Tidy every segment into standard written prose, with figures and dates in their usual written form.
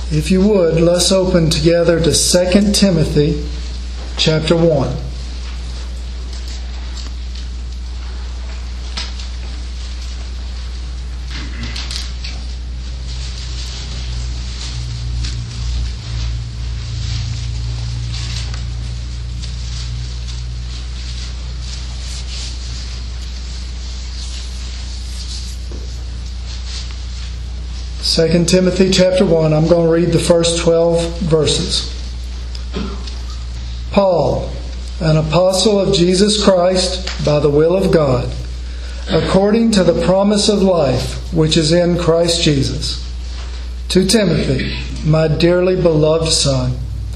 If you would, let's open together to 2 Timothy chapter 1. Second Timothy chapter 1, I'm going to read the first 12 verses. Paul, an apostle of Jesus Christ by the will of God, according to the promise of life which is in Christ Jesus. To Timothy, my dearly beloved son,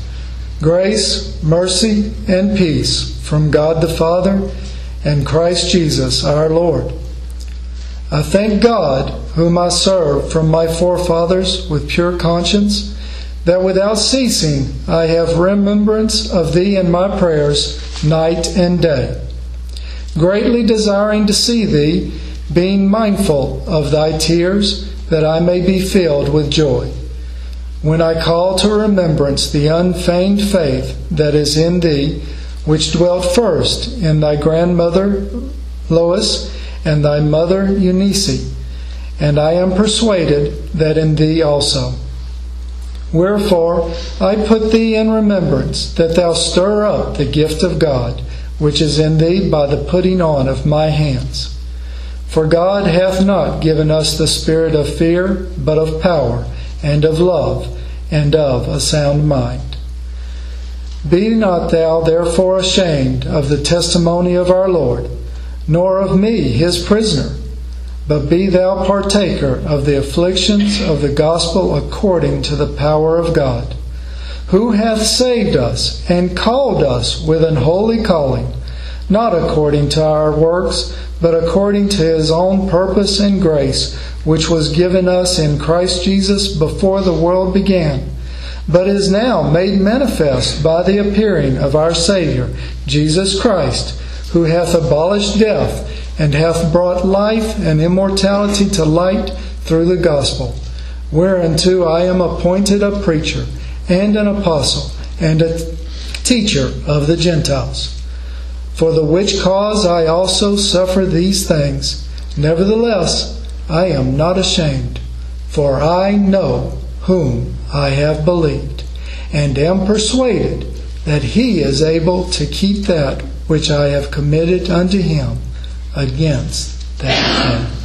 grace, mercy, and peace from God the Father and Christ Jesus our Lord. I thank God, whom I serve from my forefathers with pure conscience, that without ceasing I have remembrance of thee in my prayers night and day, greatly desiring to see thee, being mindful of thy tears, that I may be filled with joy, when I call to remembrance the unfeigned faith that is in thee, which dwelt first in thy grandmother Lois and thy mother Eunice, and I am persuaded that in thee also. Wherefore I put thee in remembrance, that thou stir up the gift of God, which is in thee by the putting on of my hands. For God hath not given us the spirit of fear, but of power, and of love, and of a sound mind. Be not thou therefore ashamed of the testimony of our Lord, nor of me his prisoner, but be thou partaker of the afflictions of the gospel according to the power of God, who hath saved us and called us with an holy calling, not according to our works, but according to his own purpose and grace, which was given us in Christ Jesus before the world began, but is now made manifest by the appearing of our Saviour, Jesus Christ, who hath abolished death, and hath brought life and immortality to light through the gospel, whereunto I am appointed a preacher, and an apostle, and a teacher of the Gentiles. For the which cause I also suffer these things. Nevertheless, I am not ashamed, for I know whom I have believed, and am persuaded that he is able to keep that which I have committed unto him against that day.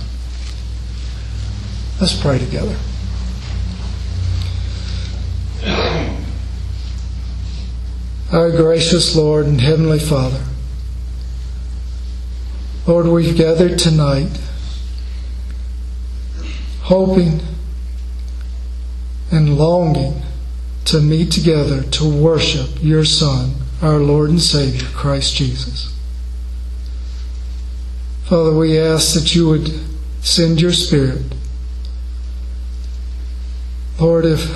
Let's pray together. Our gracious Lord and Heavenly Father, Lord, we've gathered tonight hoping and longing to meet together to worship your Son, our Lord and Savior, Christ Jesus. Father, we ask that you would send your Spirit. Lord, if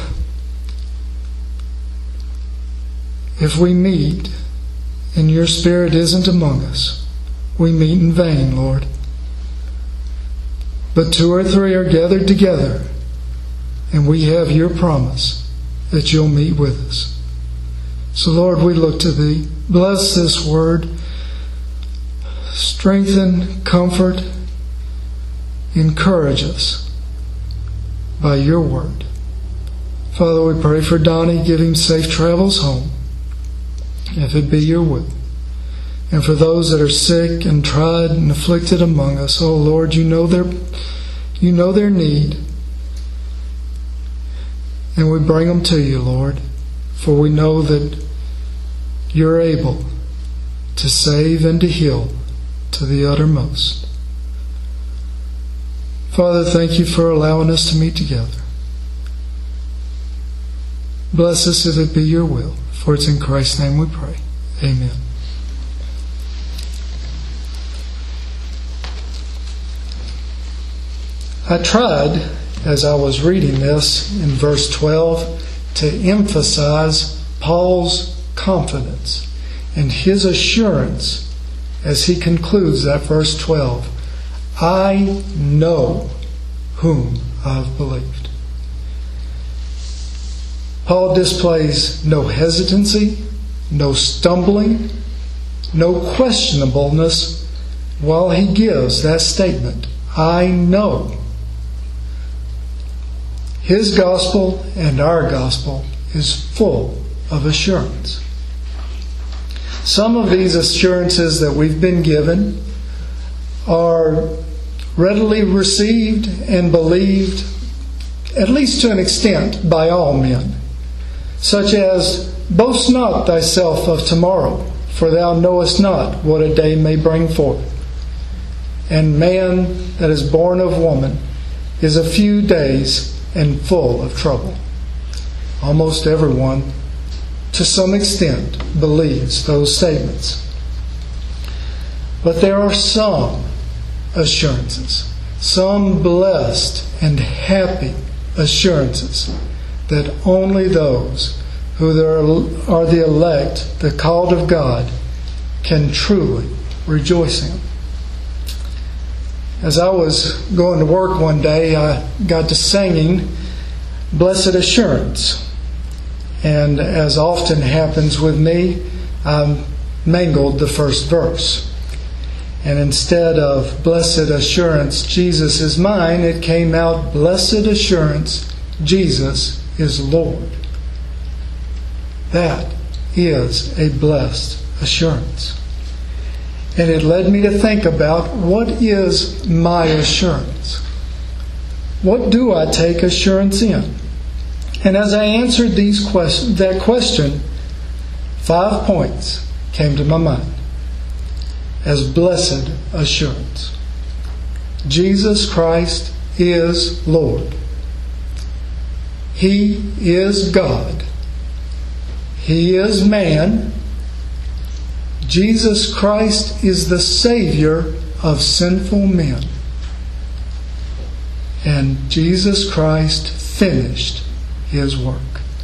we meet and your Spirit isn't among us, we meet in vain, Lord. But 2 or 3 are gathered together, and we have your promise that you'll meet with us. So, Lord, we look to thee. Bless this word. Strengthen, comfort, encourage us by your word. Father, we pray for Donnie. Give him safe travels home, if it be your will. And for those that are sick and tried and afflicted among us, oh Lord, you know their need. And we bring them to you, Lord, for we know that you're able to save and to heal to the uttermost. Father, thank you for allowing us to meet together. Bless us if it be your will, for it's in Christ's name we pray. Amen. I tried, as I was reading this in verse 12, to emphasize Paul's confidence and his assurance as he concludes that verse 12. I know whom I've believed. Paul displays no hesitancy, no stumbling, no questionableness while he gives that statement, I know. His gospel and our gospel is full of assurance. Some of these assurances that we've been given are readily received and believed, at least to an extent, by all men, such as, boast not thyself of tomorrow, for thou knowest not what a day may bring forth. And man that is born of woman is a few days and full of trouble. Almost everyone, to some extent, believes those statements. But there are some assurances, some blessed and happy assurances, that only those who are the elect, the called of God, can truly rejoice in. As I was going to work one day, I got to singing Blessed Assurance. And as often happens with me, I mangled the first verse. And instead of Blessed Assurance, Jesus is mine, it came out Blessed Assurance, Jesus is Lord. That is a blessed assurance. And it led me to think about, what is my assurance? What do I take assurance in? And as I answered that question, 5 points came to my mind as blessed assurance. Jesus Christ is Lord. He is God. He is man. Jesus Christ is the Savior of sinful men. And Jesus Christ finished His work.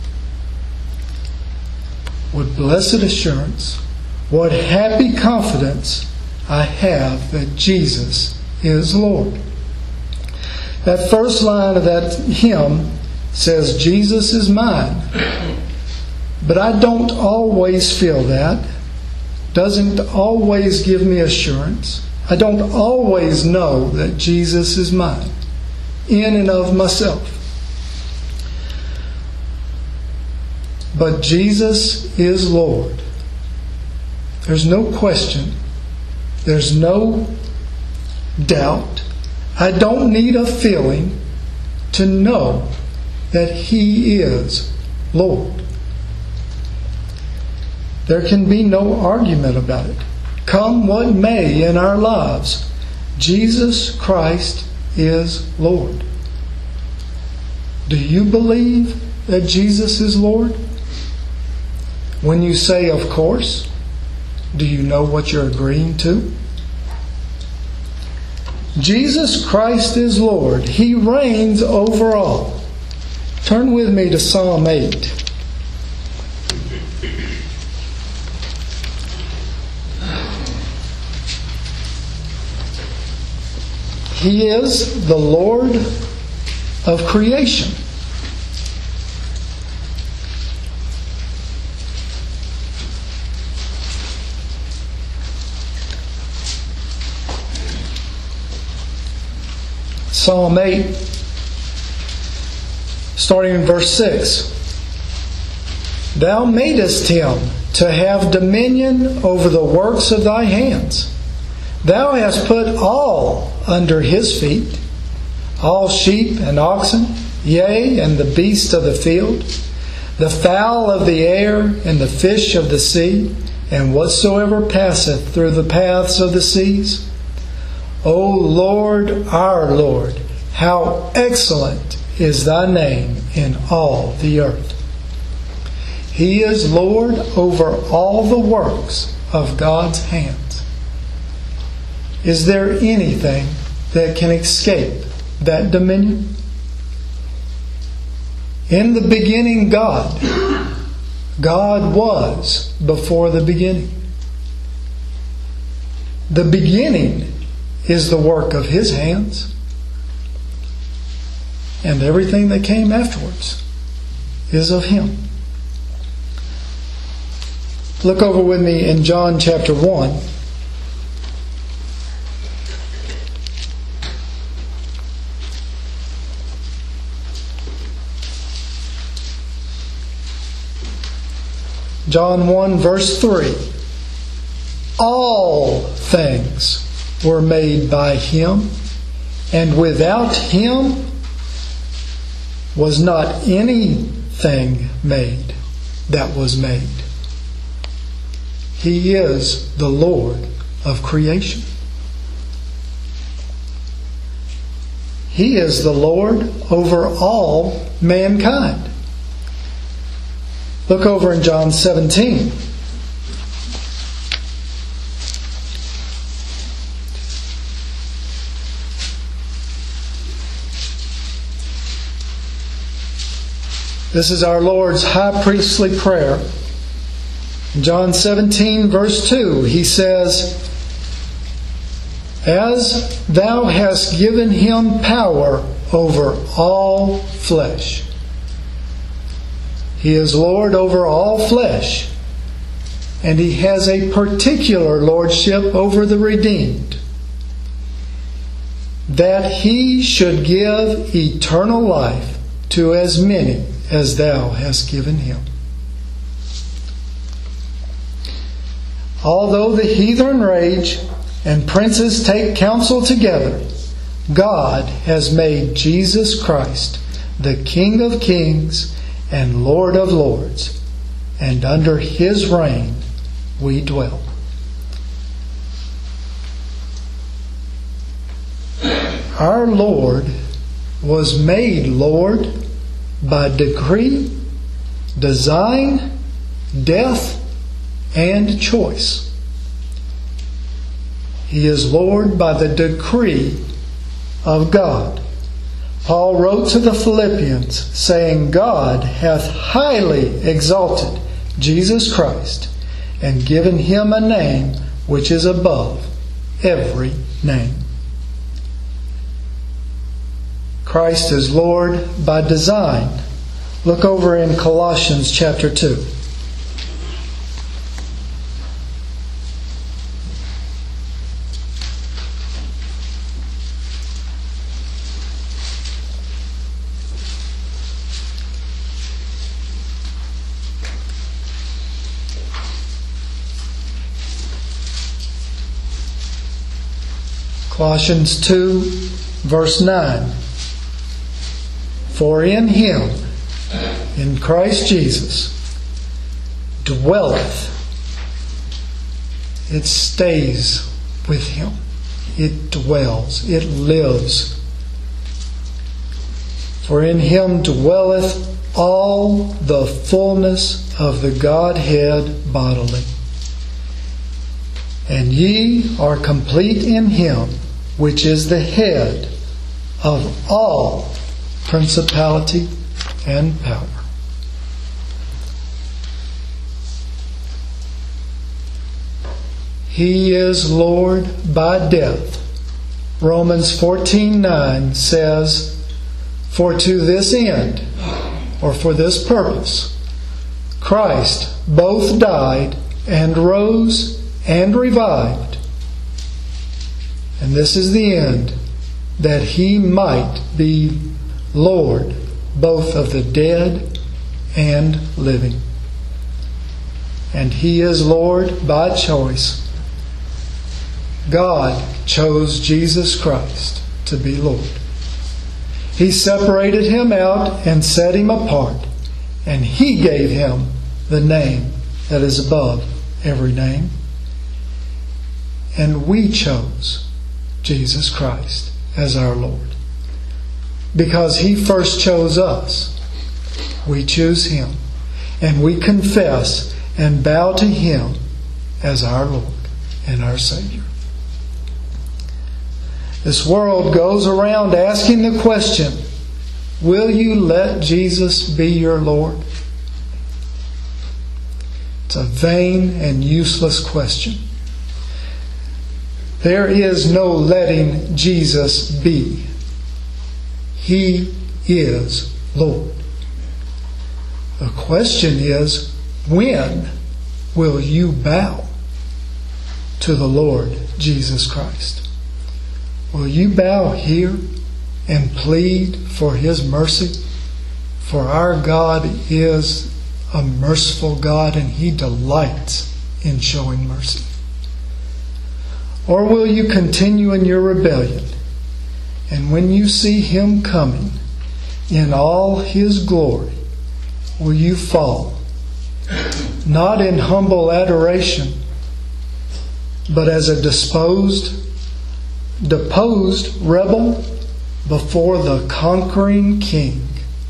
What blessed assurance, what happy confidence I have that Jesus is Lord. That first line of that hymn says, Jesus is mine. But I don't always feel that. Doesn't always give me assurance. I don't always know that Jesus is mine, in and of myself. But Jesus is Lord. There's no question. There's no doubt. I don't need a feeling to know that He is Lord. There can be no argument about it. Come what may in our lives, Jesus Christ is Lord. Do you believe that Jesus is Lord? When you say, of course, do you know what you're agreeing to? Jesus Christ is Lord. He reigns over all. Turn with me to Psalm 8. He is the Lord of creation. Psalm 8, starting in verse 6. Thou madest him to have dominion over the works of thy hands. Thou hast put all under his feet, all sheep and oxen, yea, and the beasts of the field, the fowl of the air, and the fish of the sea, and whatsoever passeth through the paths of the seas. O Lord, our Lord, how excellent is thy name in all the earth. He is Lord over all the works of God's hands. Is there anything that can escape that dominion? In the beginning, God. God was before the beginning. The beginning is the work of His hands. And everything that came afterwards is of Him. Look over with me in John chapter 1. John 1 verse 3. All things were made by Him, and without Him was not anything made that was made. He is the Lord of creation. He is the Lord over all mankind. Look over in John 17. This is our Lord's high priestly prayer. In John 17 verse 2, He says, "As thou hast given Him power over all flesh." He is Lord over all flesh, and He has a particular lordship over the redeemed, that He should give eternal life to as many as thou hast given Him. Although the heathen rage and princes take counsel together, God has made Jesus Christ the King of kings and Lord of lords, and under His reign we dwell. Our Lord was made Lord by decree, design, death, and choice. He is Lord by the decree of God. Paul wrote to the Philippians, saying, "God hath highly exalted Jesus Christ, and given Him a name which is above every name." Christ is Lord by design. Look over in Colossians chapter 2. Colossians 2 verse 9. For in Him, in Christ Jesus, dwelleth. It stays with Him. It dwells. It lives. For in Him dwelleth all the fullness of the Godhead bodily. And ye are complete in Him, which is the head of all principality and power. He is Lord by death. Romans 14:9 says, "For to this end," or for this purpose, "Christ both died and rose and revived. And this is the end, that He might be Lord both of the dead and living." And He is Lord by choice. God chose Jesus Christ to be Lord. He separated Him out and set Him apart, and He gave Him the name that is above every name. And we chose Jesus Christ as our Lord. Because He first chose us, we choose Him, and we confess and bow to Him as our Lord and our Savior. This world goes around asking the question, will you let Jesus be your Lord? It's a vain and useless question. There is no letting Jesus be. He is Lord. The question is, when will you bow to the Lord Jesus Christ? Will you bow here and plead for His mercy? For our God is a merciful God, and He delights in showing mercy. Or will you continue in your rebellion, and when you see Him coming in all His glory, will you fall, not in humble adoration, but as a deposed rebel before the conquering King,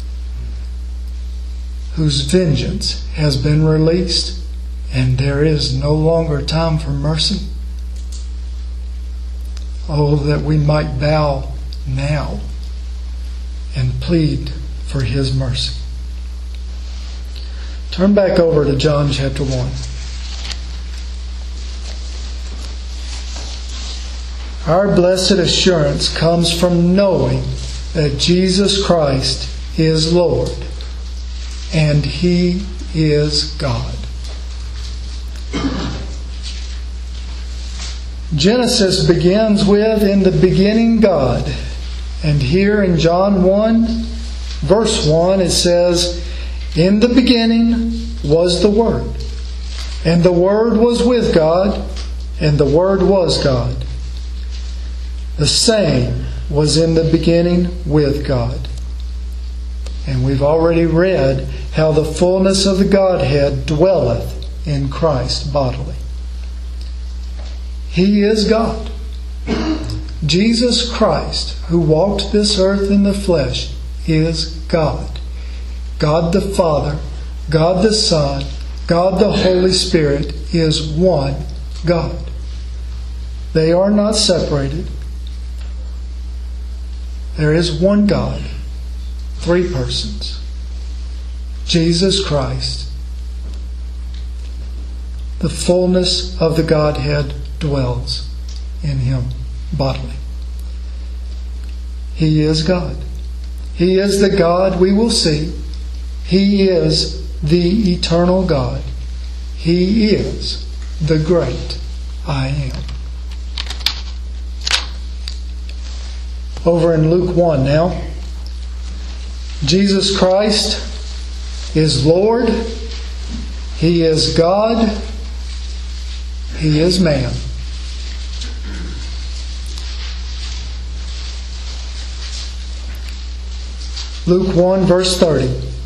whose vengeance has been released, and there is no longer time for mercy? Oh, that we might bow now and plead for His mercy. Turn back over to John chapter 1. Our blessed assurance comes from knowing that Jesus Christ is Lord and He is God. Genesis begins with, "In the beginning, God." And here in John 1, verse 1, it says, "In the beginning was the Word, and the Word was with God, and the Word was God. The same was in the beginning with God." And we've already read how the fullness of the Godhead dwelleth in Christ bodily. He is God. Jesus Christ, who walked this earth in the flesh, is God. God the Father, God the Son, God the Holy Spirit is one God. They are not separated. There is one God, three persons. Jesus Christ, the fullness of the Godhead dwells in Him bodily. He is God. He is the God we will see. He is the eternal God. He is the great I Am. Over in Luke 1 now. Jesus Christ is Lord. He is God. He is man. Luke 1 verse 30.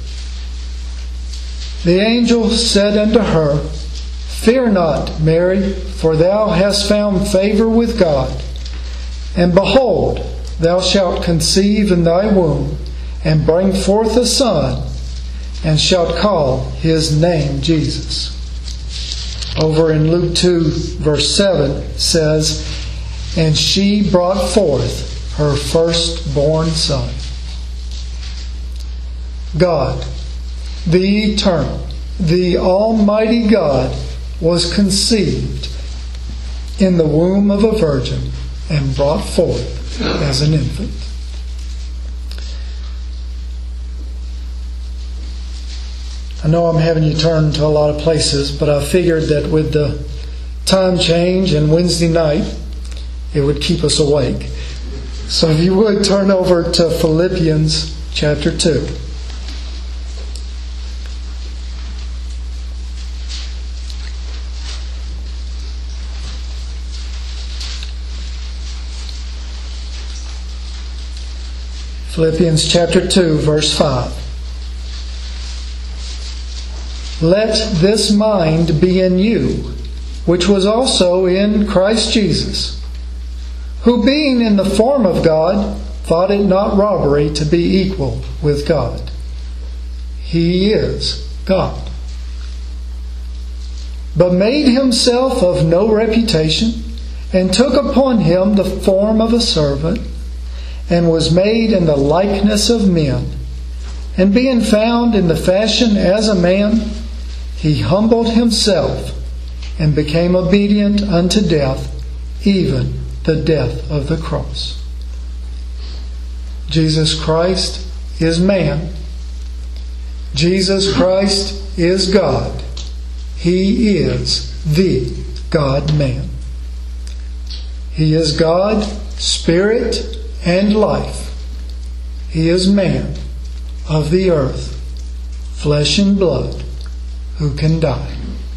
The angel said unto her, "Fear not, Mary, for thou hast found favor with God. And behold, thou shalt conceive in thy womb, and bring forth a son, and shalt call his name Jesus." Over in Luke 2 verse 7 says, "And she brought forth her firstborn son." God, the eternal, the almighty God, was conceived in the womb of a virgin and brought forth as an infant. I know I'm having you turn to a lot of places, but I figured that with the time change and Wednesday night, it would keep us awake. So if you would turn over to Philippians chapter 2. Philippians chapter 2, verse 5. "Let this mind be in you, which was also in Christ Jesus, who being in the form of God, thought it not robbery to be equal with God." He is God. "But made himself of no reputation, and took upon him the form of a servant, and was made in the likeness of men. And being found in the fashion as a man, He humbled Himself, and became obedient unto death, even the death of the cross." Jesus Christ is man. Jesus Christ is God. He is the God-man. He is God, Spirit, and life. He is man of the earth, flesh and blood, who can die.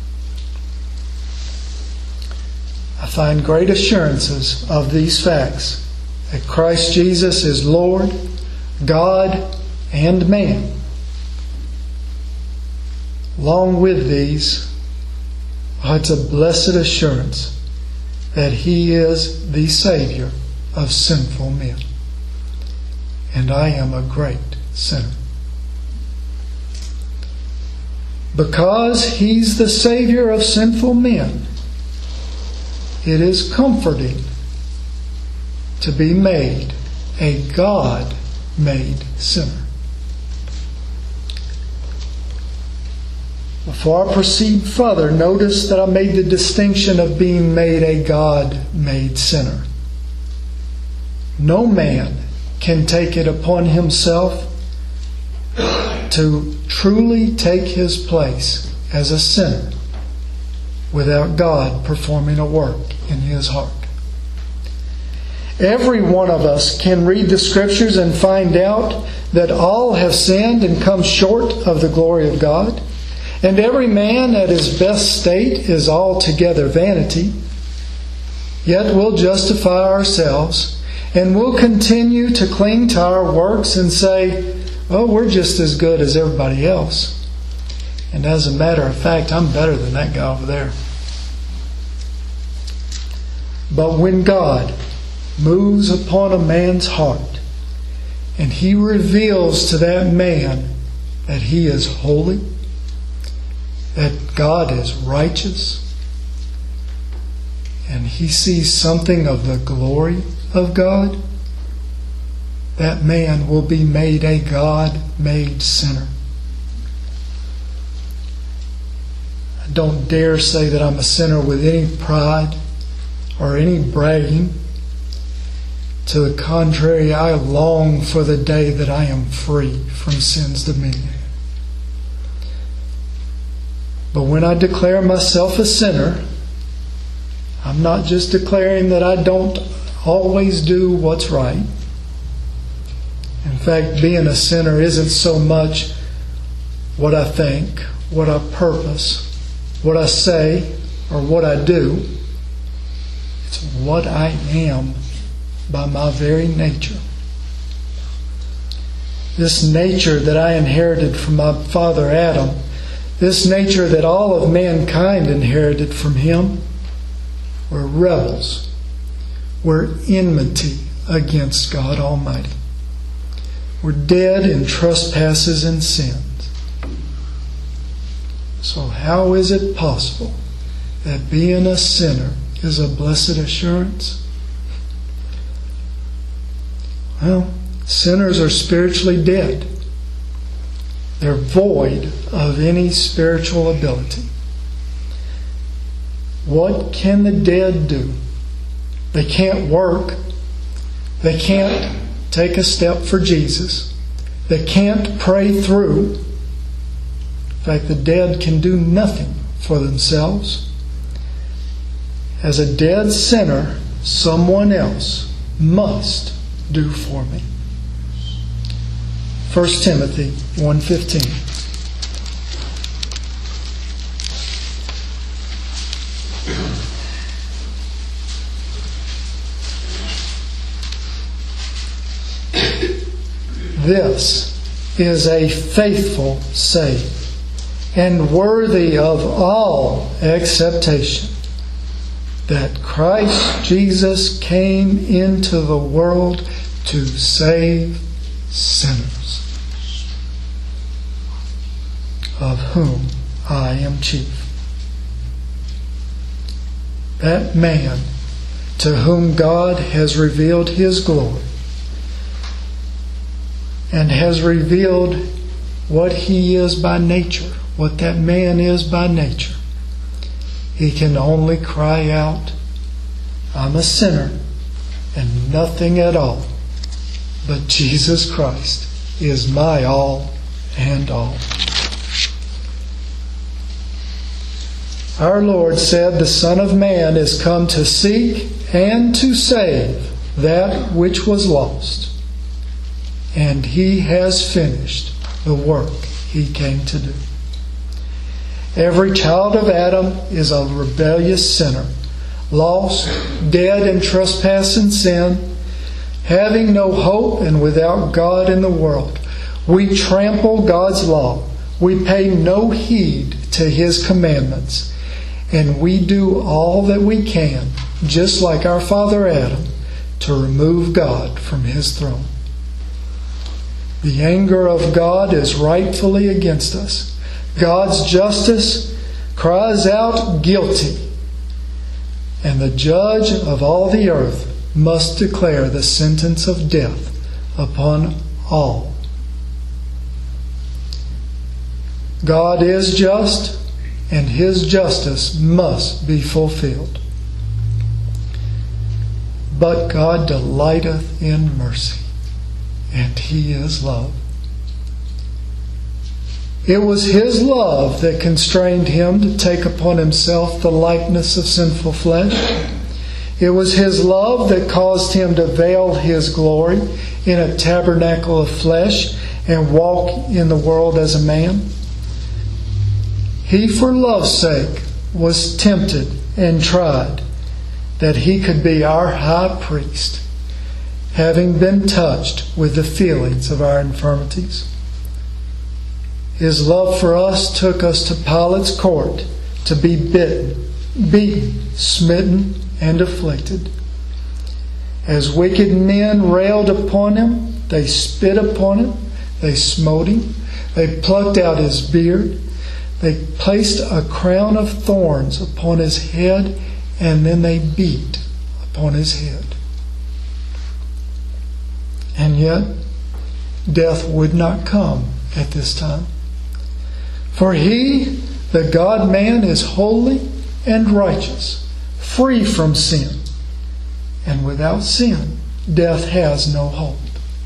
I find great assurances of these facts, that Christ Jesus is Lord, God, and man. Along with these, it's a blessed assurance that He is the Savior of sinful men. And I am a great sinner. Because He's the Savior of sinful men, it is comforting to be made a God-made sinner. Before I proceed further, notice that I made the distinction of being made a God-made sinner. No man can take it upon himself to truly take his place as a sinner without God performing a work in his heart. Every one of us can read the Scriptures and find out that all have sinned and come short of the glory of God. And every man at his best state is altogether vanity. Yet we'll justify ourselves and we'll continue to cling to our works and say, oh, we're just as good as everybody else. And as a matter of fact, I'm better than that guy over there. But when God moves upon a man's heart and He reveals to that man that he is holy, that God is righteous, and he sees something of the glory of God, that man will be made a God-made sinner. I don't dare say that I'm a sinner with any pride or any bragging. To the contrary, I long for the day that I am free from sin's dominion. But when I declare myself a sinner, I'm not just declaring that I don't always do what's right. In fact, being a sinner isn't so much what I think, what I purpose, what I say, or what I do. It's what I am by my very nature. This nature that I inherited from my father Adam, this nature that all of mankind inherited from him, were rebels, were enmity against God Almighty. We're dead in trespasses and sins. So how is it possible that being a sinner is a blessed assurance? Well, sinners are spiritually dead. They're void of any spiritual ability. What can the dead do? They can't work. They can't take a step for Jesus. They can't pray through. In fact, the dead can do nothing for themselves. As a dead sinner, someone else must do for me. 1 Timothy 1:15. This is a faithful saying and worthy of all acceptation, that Christ Jesus came into the world to save sinners, of whom I am chief. That man to whom God has revealed His glory and has revealed what he is by nature, what that man is by nature, he can only cry out, I'm a sinner and nothing at all, but Jesus Christ is my all and all. Our Lord said, "The Son of Man is come to seek and to save that which was lost." And He has finished the work He came to do. Every child of Adam is a rebellious sinner, lost, dead in trespass and sin, having no hope and without God in the world. We trample God's law. We pay no heed to His commandments. And we do all that we can, just like our father Adam, to remove God from His throne. The anger of God is rightfully against us. God's justice cries out, "Guilty." And the judge of all the earth must declare the sentence of death upon all. God is just, and His justice must be fulfilled. But God delighteth in mercy, and He is love. It was His love that constrained Him to take upon Himself the likeness of sinful flesh. It was His love that caused Him to veil His glory in a tabernacle of flesh and walk in the world as a man. He, for love's sake, was tempted and tried, that He could be our high priest, having been touched with the feelings of our infirmities. His love for us took us to Pilate's court to be beaten, smitten, and afflicted. As wicked men railed upon Him, they spit upon Him, they smote Him, they plucked out His beard, they placed a crown of thorns upon His head, and then they beat upon His head. And yet, death would not come at this time. For He, the God-man, is holy and righteous, free from sin. And without sin, death has no hold.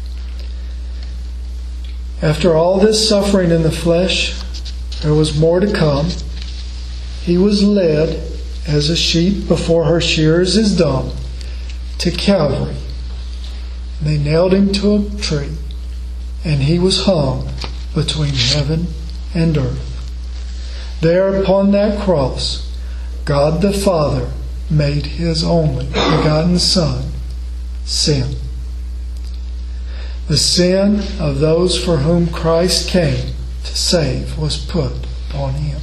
After all this suffering in the flesh, there was more to come. He was led, as a sheep before her shearers is dumb, to Calvary. They nailed Him to a tree, and He was hung between heaven and earth. There upon that cross, God the Father made His only begotten Son sin. The sin of those for whom Christ came to save was put upon Him.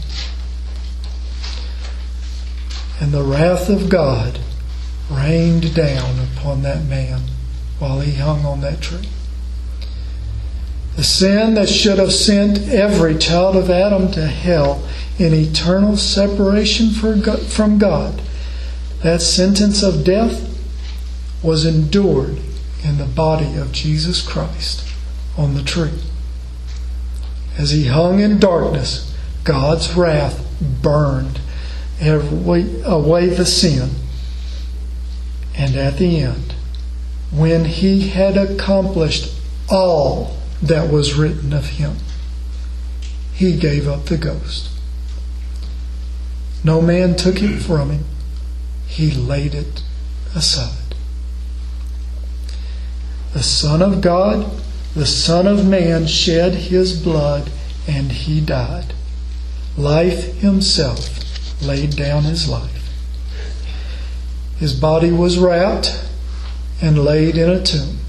And the wrath of God rained down upon that man while He hung on that tree. The sin that should have sent every child of Adam to hell in eternal separation from God, that sentence of death was endured in the body of Jesus Christ on the tree. As He hung in darkness, God's wrath burned away the sin. And at the end, when He had accomplished all that was written of Him, He gave up the ghost. No man took it from Him. He laid it aside. The Son of God, the Son of Man, shed His blood, and He died. Life Himself laid down His life. His body was wrapped and laid in a tomb.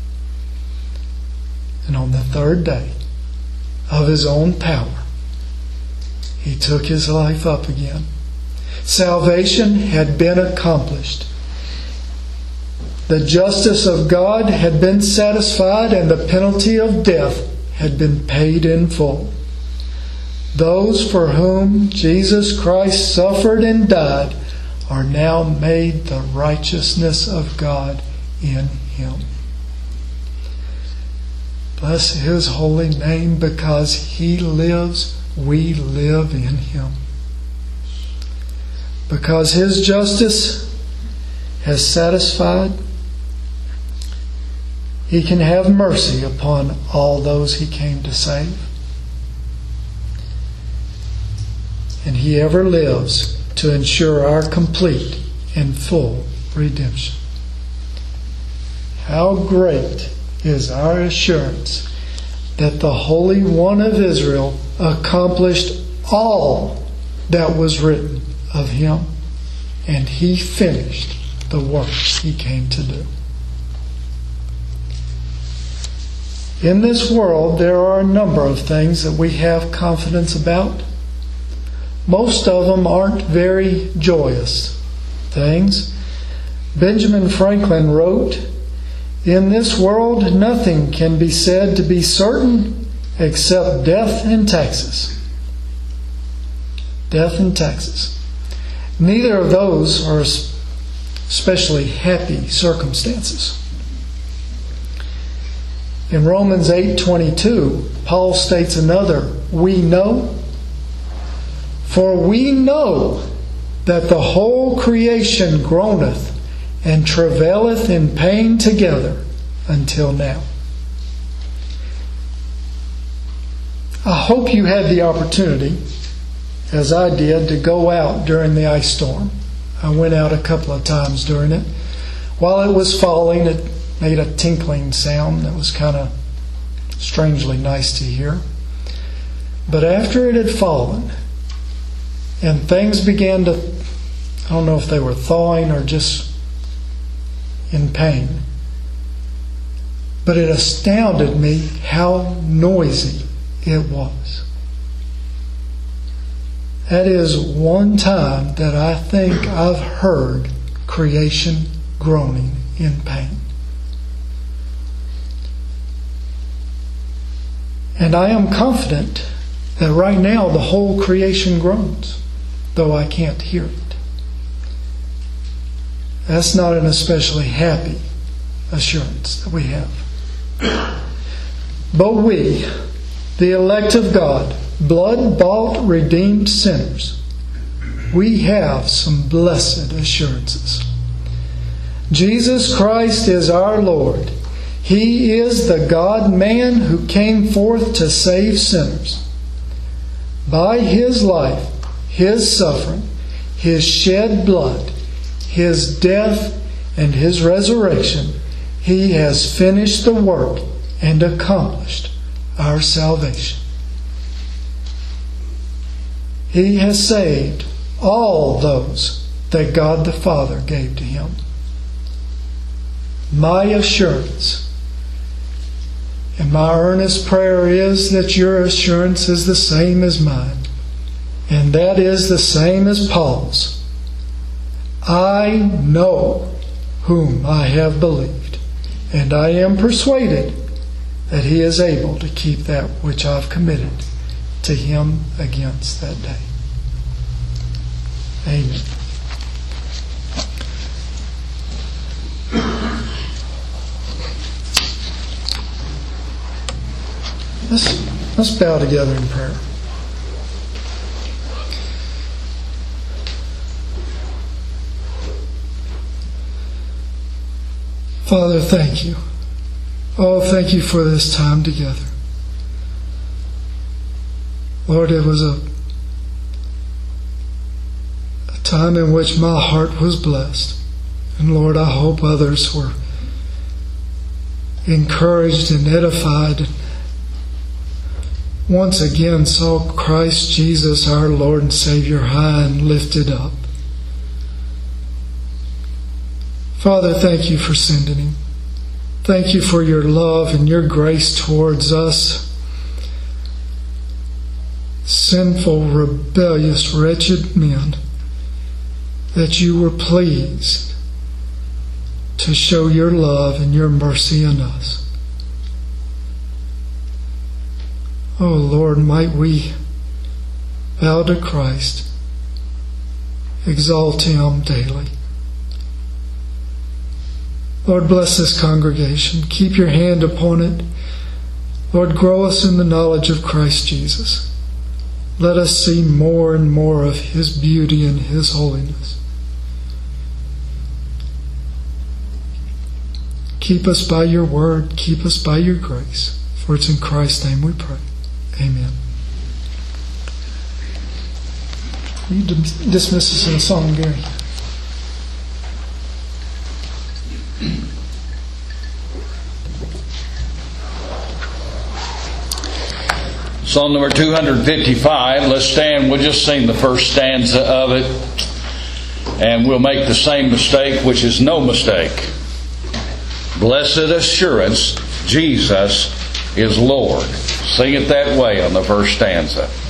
And on the third day, of His own power, He took His life up again. Salvation had been accomplished. The justice of God had been satisfied, and the penalty of death had been paid in full. Those for whom Jesus Christ suffered and died are now made the righteousness of God in Him. Bless His holy name. Because He lives, we live in Him. Because His justice has satisfied, He can have mercy upon all those He came to save. and He ever lives to ensure our complete and full redemption. How great is our assurance that the Holy One of Israel accomplished all that was written of Him, and He finished the work He came to do. In this world, there are a number of things that we have confidence about. Most of them aren't very joyous things. Benjamin Franklin wrote, "In this world, nothing can be said to be certain except death and taxes." Death and taxes. Neither of those are especially happy circumstances. In Romans 8:22, Paul states another, "We know, for we know that the whole creation groaneth and travaileth in pain together until now." I hope you had the opportunity, as I did, to go out during the ice storm. I went out a couple of times during it. While it was falling, it made a tinkling sound that was kind of strangely nice to hear. But after it had fallen, and things began to, I don't know if they were thawing or just in pain, but it astounded me how noisy it was. That is one time that I think I've heard creation groaning in pain. And I am confident that right now the whole creation groans, though I can't hear it. That's not an especially happy assurance that we have. But we, the elect of God, blood-bought, redeemed sinners, we have some blessed assurances. Jesus Christ is our Lord. He is the God-man who came forth to save sinners. By His life, His suffering, His shed blood, His death, and His resurrection, He has finished the work and accomplished our salvation. He has saved all those that God the Father gave to Him. My assurance and my earnest prayer is that your assurance is the same as mine, and that is the same as Paul's. I know whom I have believed, and I am persuaded that He is able to keep that which I've committed to Him against that day. Amen. Let's bow together in prayer. Father, thank You. Oh, thank You for this time together. Lord, it was a time in which my heart was blessed. And Lord, I hope others were encouraged and edified, and once again saw Christ Jesus, our Lord and Savior, high and lifted up. Father, thank You for sending Him. Thank You for Your love and Your grace towards us, sinful, rebellious, wretched men, that You were pleased to show Your love and Your mercy in us. Oh Lord, might we bow to Christ, exalt Him daily. Lord, bless this congregation. Keep Your hand upon it. Lord, grow us in the knowledge of Christ Jesus. Let us see more and more of His beauty and His holiness. Keep us by Your word. Keep us by Your grace. For it's in Christ's name we pray. Amen. Will you dismiss us in a song, Gary? Song number 255. Let's stand. We'll just sing the first stanza of it. And we'll make the same mistake, which is no mistake. Blessed assurance, Jesus is Lord. Sing it that way on the first stanza.